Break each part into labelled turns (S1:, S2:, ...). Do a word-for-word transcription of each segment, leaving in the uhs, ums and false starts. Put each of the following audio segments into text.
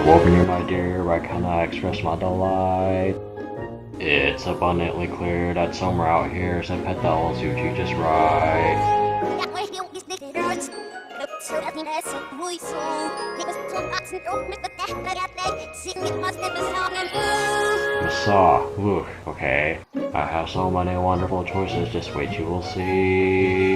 S1: Welcome here, my dear, where I cannot express my delight. It's abundantly clear that somewhere out here is a pet that will suit you just right. Massage, ooh, okay. I have so many wonderful choices, just wait you will see.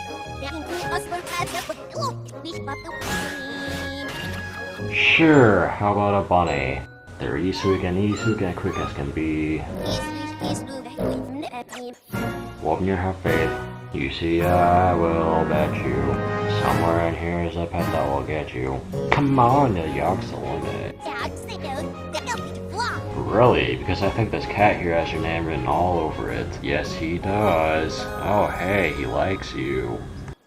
S1: Sure, how about a bunny? They're easy and easy and quick as can be. Welcome here, have faith. You see, I will bet you. Somewhere in here is a pet that will get you. Come on, the yog's the limit. Really? Because I think this cat here has your name written all over it. Yes, he does. Oh, hey, he likes you.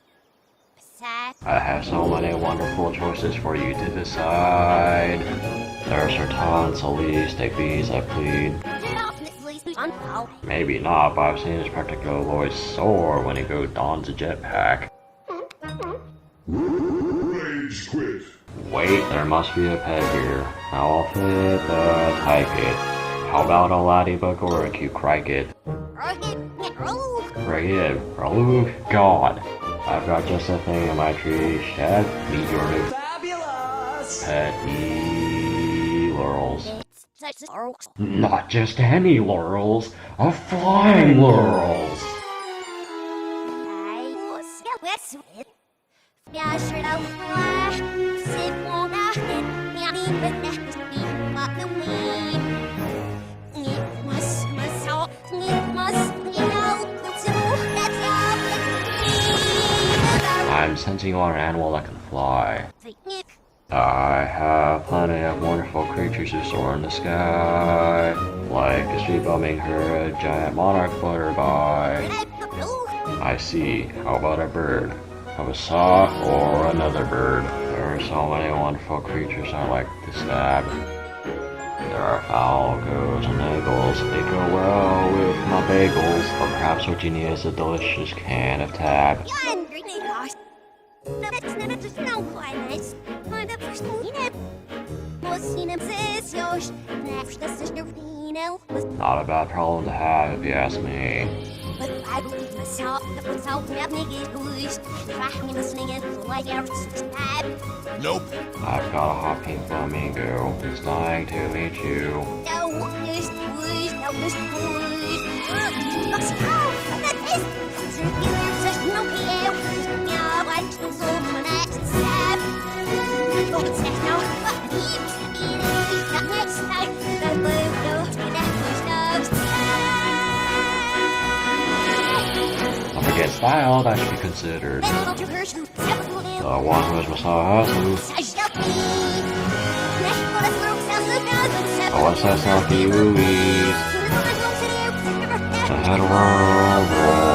S1: I have so many wonderful choices for you to decide. There's Sertan, Solis, take these, I plead. Maybe not, but I've seen his particular soar when he goes dons a jetpack.
S2: Rage quit.
S1: Wait, there must be a pet here. How I'll fit the type it. How about a ladybug or a cute cricket? Cricket, oh god. I've got just a thing in my tree shed. Meet your new
S3: Fabulous!
S1: pet me laurels. Not just any laurels, a flying laurels. I'm sensing you are an animal that can fly. I have plenty of wonderful creatures who soar in the sky, like a street bumming herd, a giant monarch flutterby. I see. How about a bird? Of a saw or another bird? There are so many wonderful creatures I like to stab. There are fowl, goats, and eagles. They go well with my bagels. Or perhaps what you need is a delicious can of tab. Not a bad problem to have if you ask me.
S2: Nope.
S1: I've got a hot pink flamingo. It's dying to meet you. Don't forget style, that should be considered. The one who is Messiah Oh, what's that selfie movies? The head world.